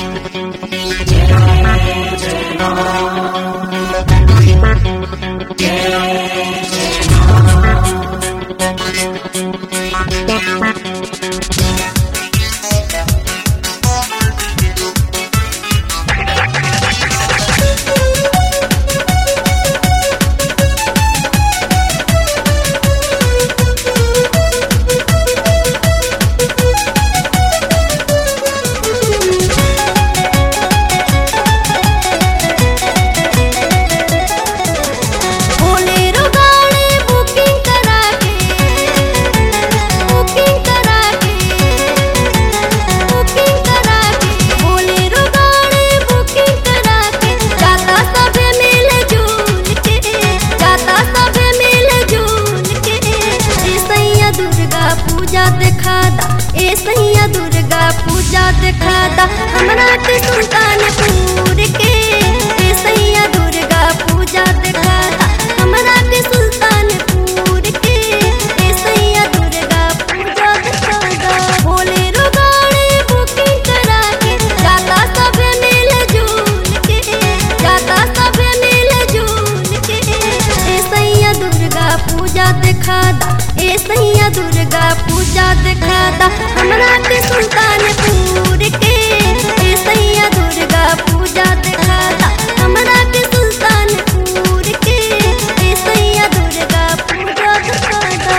पूजा दिखाता हमरा के सुल्तानपुर के सैया दुर्गा पूजा दिखाता हमरा के सुल्तानपुर के सैया दुर्गा पूजा दिखाता भोले रुगाड़ी बुकिंग करा के जाता सब मिल जुल के जाता सब मिल जुल के सैया दुर्गा पूजा दिखाता सैया दुर्गा पूजा दिखाता हमरा के सुल्तानपुर के सैया दुर्गा पूजा दिखाता हमरा के सुल्तानपुर के सैया दुर्गा पूजा दिखाता।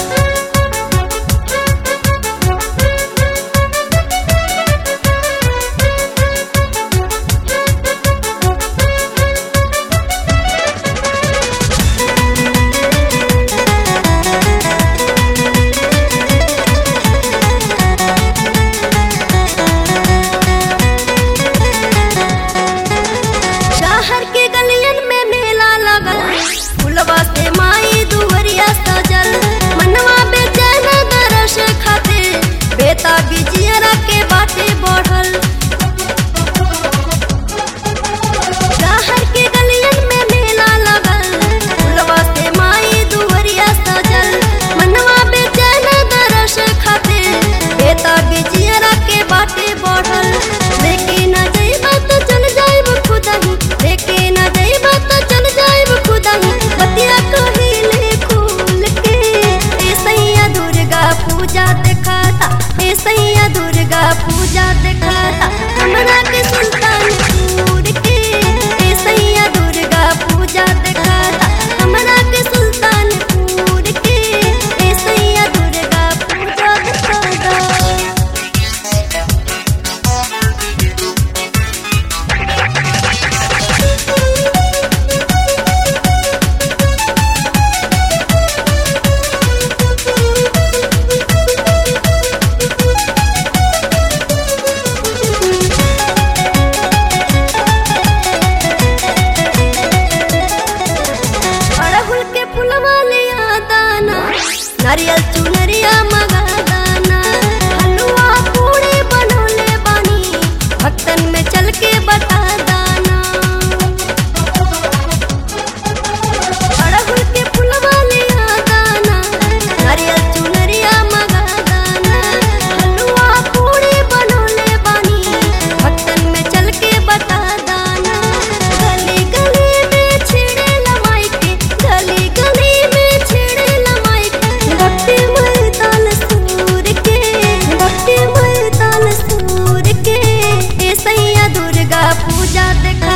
शहर के गलियन में मेला लगल फुलवा से माई दुवरिया सजल मनवा बेचैन दरस खातिर बेटा बिजियरा के बाटे बढ़ल शहर के गलियन में मेला लगल फुलवा से माई दुवरिया सजल मनवा बेचैन दरस खातिर बेटा बिजियरा के बाटे बढ़ल लेकिन जइबा तो चल जाइब खुदाही लेके न जइबा तो चल जाइब खुदाही बतिया कहिले खोल के सैया दुर्गा पूजा दिखाता सैया दुर्गा पूजा दिखाता हमरा के सुल्तानपुर के सैया दुर्गा पूजा दिखाता हमरा के सुल्तानपुर के सैया दुर्गा पूजा दिखाता। अड़हुल के फुलवा ले दाना नारियल चुनरिया मगा दाना हलवा पूरी बनौले बानी भक्तन में चल के बता दाना अड़हुल के फुलवा ले दाना नारियल चुनरिया मगा दाना हलवा पूरी बनौले बानी भक्तन में चल के बता दाना गली गली में छिड़े लमाई के गली गली में छिड़े लमाई के भक्ति मय ताल सूर के भक्ति मय ताल सूर के सैया दुर्गा पूजा दिखा